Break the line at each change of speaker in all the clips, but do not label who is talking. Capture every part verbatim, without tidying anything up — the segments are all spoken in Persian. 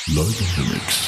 لایو ریمیکس.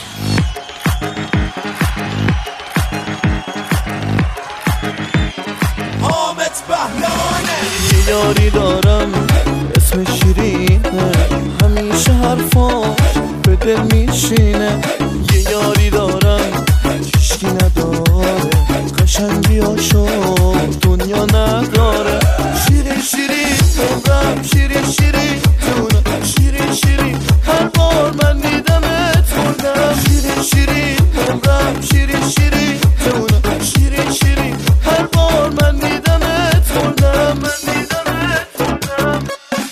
حامد بهلانه.
یه یاری دارم اسم شیرینه، همیشه حرفاش به دل میشینه. یه یاری دارم هیچکی نداره، قشنگیاشو دنیا نداره. شیرین شیرین عمرم، شیرین شیرین جونم، شیرین شیرین هر بار من دیدمت خوردم. شیرین شیرین عمرم، شیرین شیرین جونم، شیرین شیرین هر بار من دیدمت خوردم. من دیدمت خوردم.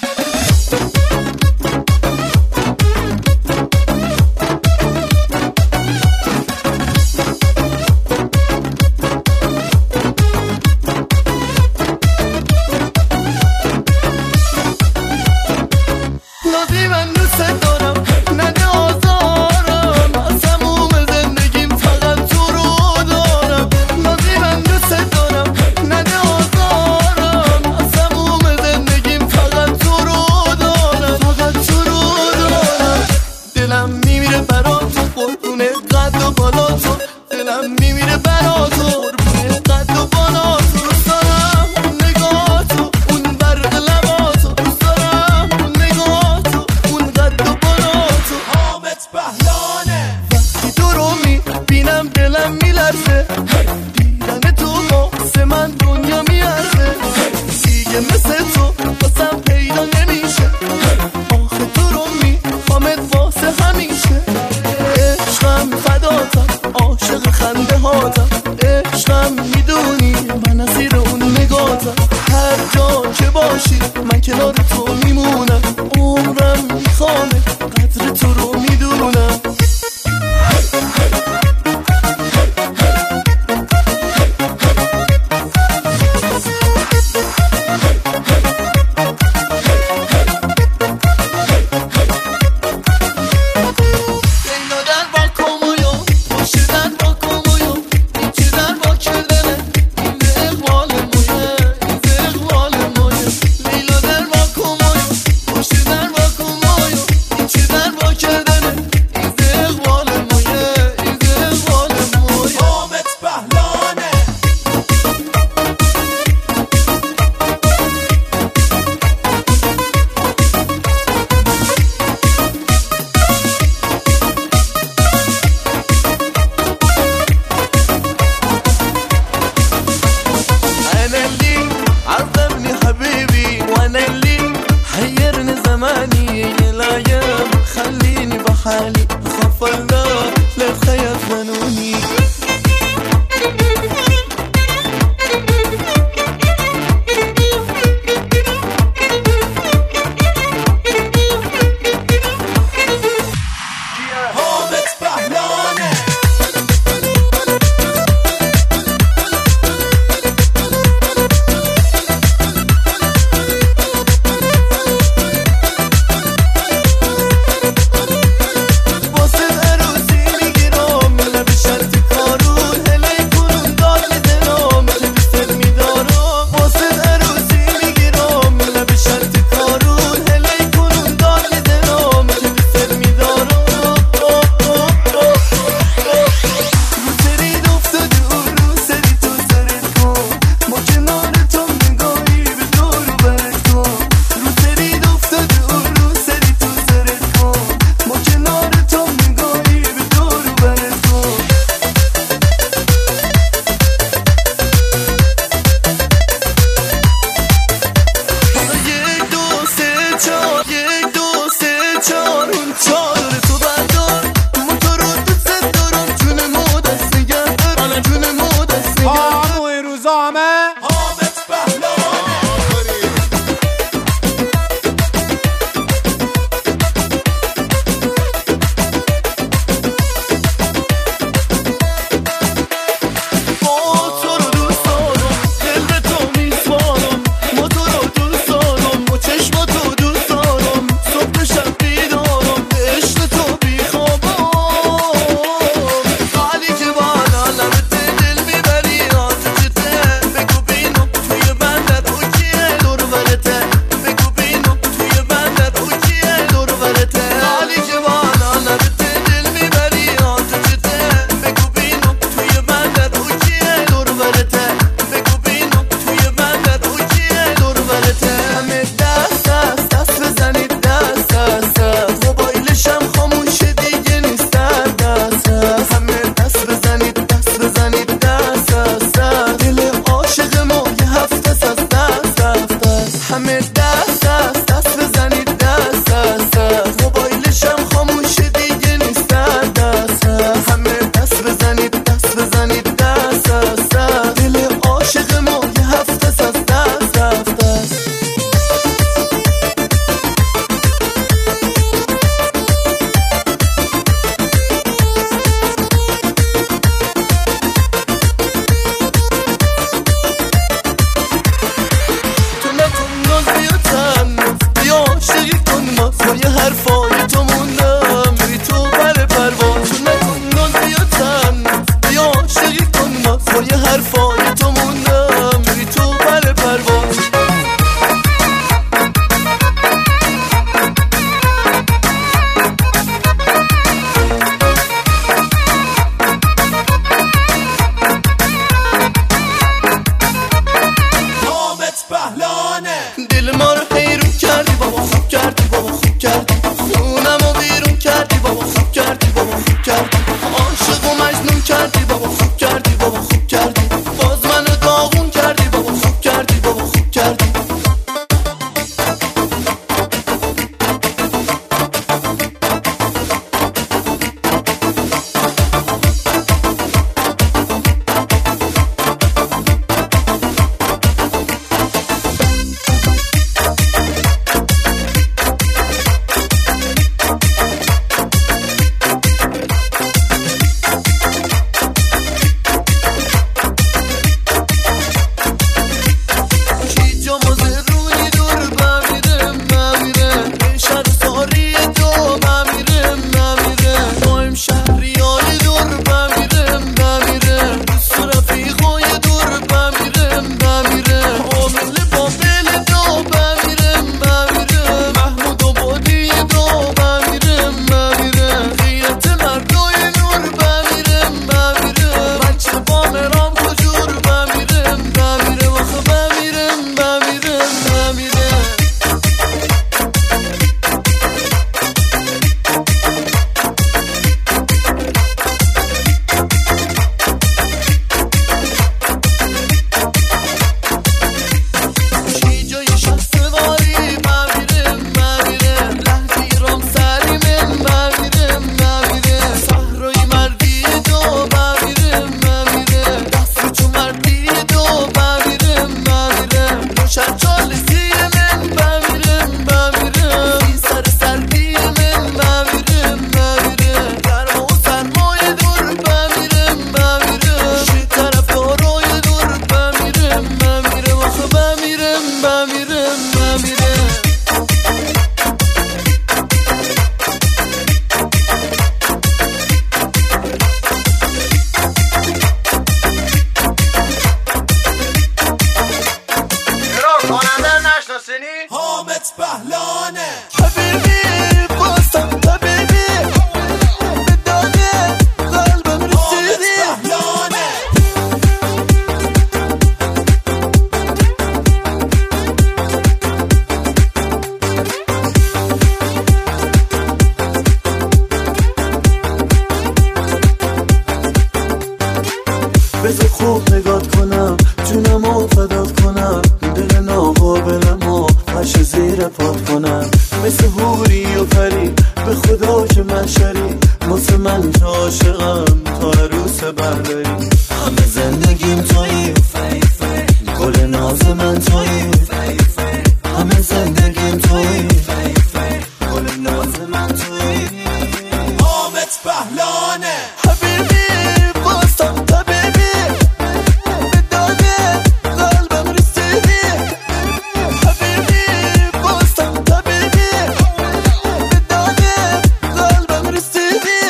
نازی من دوست دارم، نده آزارم، از تموم زندگیم فقط تو رو دارم. نازی من دوست دارم، نده آزارم، از تموم زندگیم فقط تو رو دارم. فقط تو رو دارم. دلم میمیره برا تو، قربونه قد و بالا تو. دلم میمیره برا تو، قربونه قد و بالا تو. دوست دارم اون نگاه تو، اون برق لبا تو. دوست دارم اون نگاه تو، اون قد و بالا تو.
حامد بهلانه.
وقتی تو رو میبینم دلم میلرزه، دیدن تو واسه من دنیا میارزه. دیگه مثل تو واسم پیدا نمیشه، آخه تو رو میخوامت واسه همیشه. عشقم فداتم پای حرفای تو موندم میری تو بر پرواز نکن ناز بیا تن بیا عاشقی کن ناز پای حرفای تو موندم میری تو بر پرواز دل ما رو حیرون کردی بابا خوب کردی بابا خوب کردی خونم رو بیرون کردی بابا خوب کردی بابا خوب کردی عاشق و مجنون کردی بابا خوب کردی بابا خوب کردی باز منو داغون کردی بابا خوب کردی بابا خوب کردی
حامد بهلانه
حبیبی بازم حبیبی به داده قلبم رسیدی بذار خوب نگات کنم جونمو فدات کنم دل ناقابلمو پش زیر پات کنم مثل حوری و پری به خدا که من شری واسه من که عاشقم تا عروس برداری همه زندگیم تویی گل ناز من تویی همه زندگیم تویی گل ناز من تویی
حامد بهلانه
حبیبی بازم حبیبی به داده قلبم رسیدی حبیبی بازم حبیبی به داده قلبم رسیدی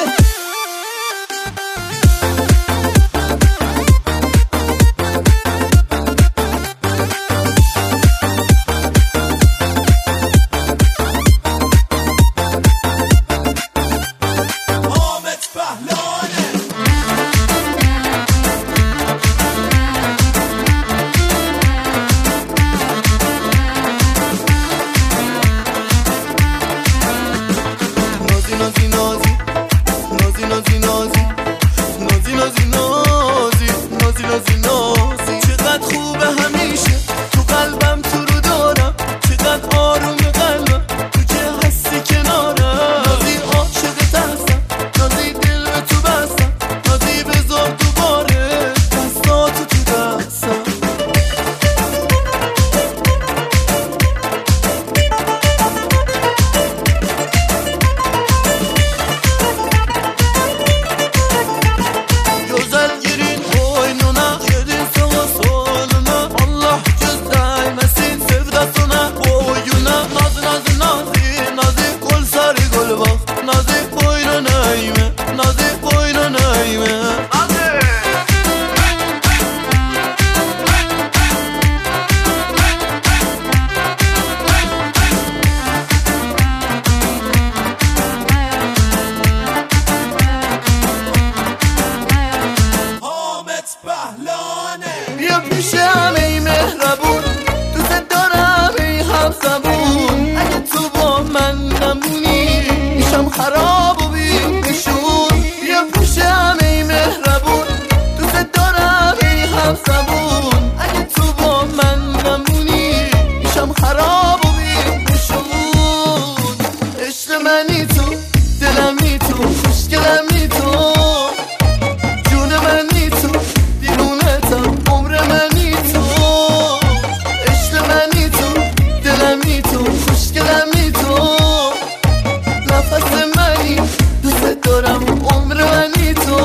خراب و بی نشون، بیا پیشم ای مهربون، دوست دارم ای هم زبون. اگه تو با من نمونی میشم خراب و بی نشون. عشق منی تو، دلمی تو، خوشگلمی تو، جون منی تو، دیوونتم، عمر منی تو. عشق منی تو، دلمی تو، خوشگلمی تو، نفس منی، دوست دارم، عمر منی تو.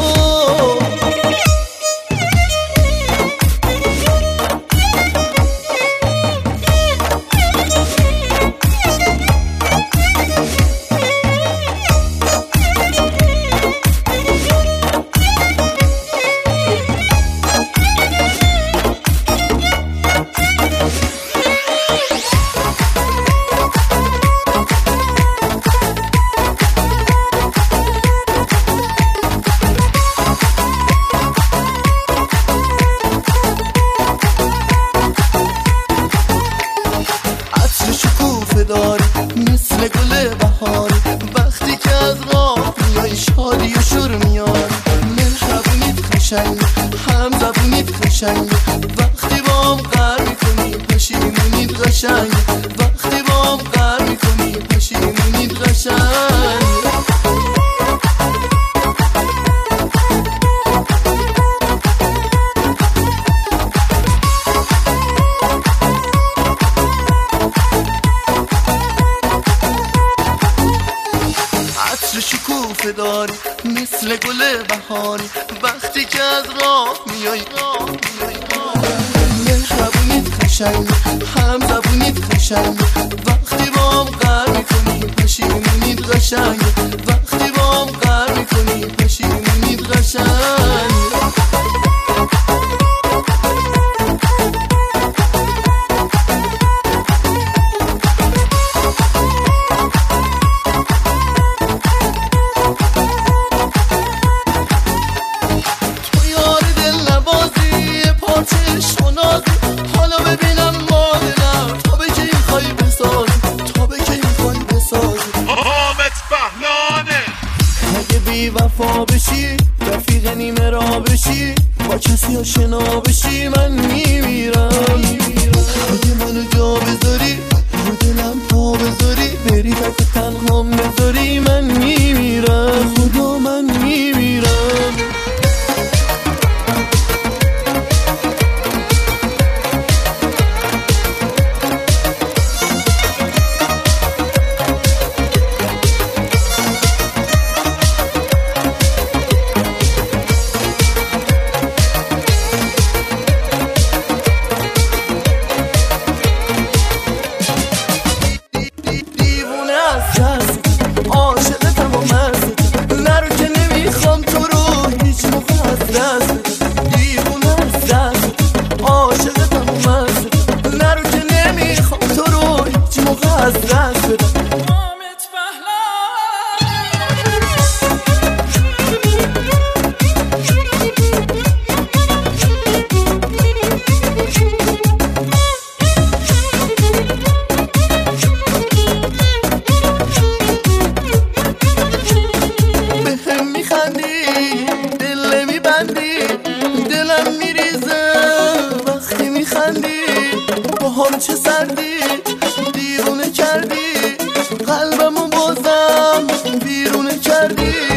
داری مثل گل بهاری، وقتی که از راه میای شادی و شور میاری. مهربونیت قشنگ، هم زبونیت قشنگ، وقتی با هم قهر میکنی پشیمونیت قشنگ، وقتی با هم قهر میکنی پشیمونیت قشنگ. شکوفه داری مثل گل بهاری، وقتی که از راه میای. مهربونیت قشنگ، هم زبونیت قشنگ، وقتی با هم قهر میکنی پشیمونیت قشنگ، وقتی با هم قهر میکنی پشیمونیت قشنگ. حالا ببینم مادرم، تا به که این خواهی بسازی، تا به که این خواهی بسازی.
حامد بهلانه.
اگه بی وفا بشی، رفیق نیمه را بشی، با کسی آشنا بشی، من میمیرم. اگه منو جا بذاری، رو دلم پا بذاری، بری تک تنهام بذاری، من میمیرم. خدا من میمیرم. عاشقتم و مستم، نرو که نمیخوام تو رو هیچ موقع از دست. دیوونه از دست، عاشقتم و مستم، نرو که نمیخوام تو رو هیچ موقع از دست بدم. دل میبندی، دلم میریزه وقتی میخندی، با هم چه سردی دیوونه کردی، قلبمو بازم بیرونه کردی.